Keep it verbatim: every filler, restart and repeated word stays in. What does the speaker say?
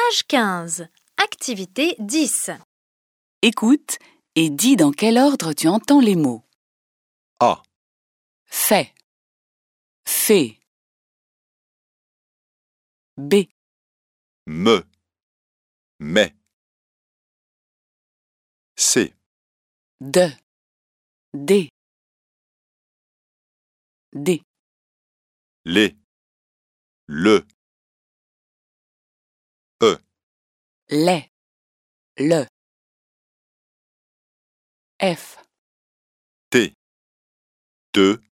Page quinze. Activité dix. Écoute et dis dans quel ordre tu entends les mots. A. Fait, fait. B, Me. Mais. C. de, des. D, Les. Le. E. les, le. F, T. De.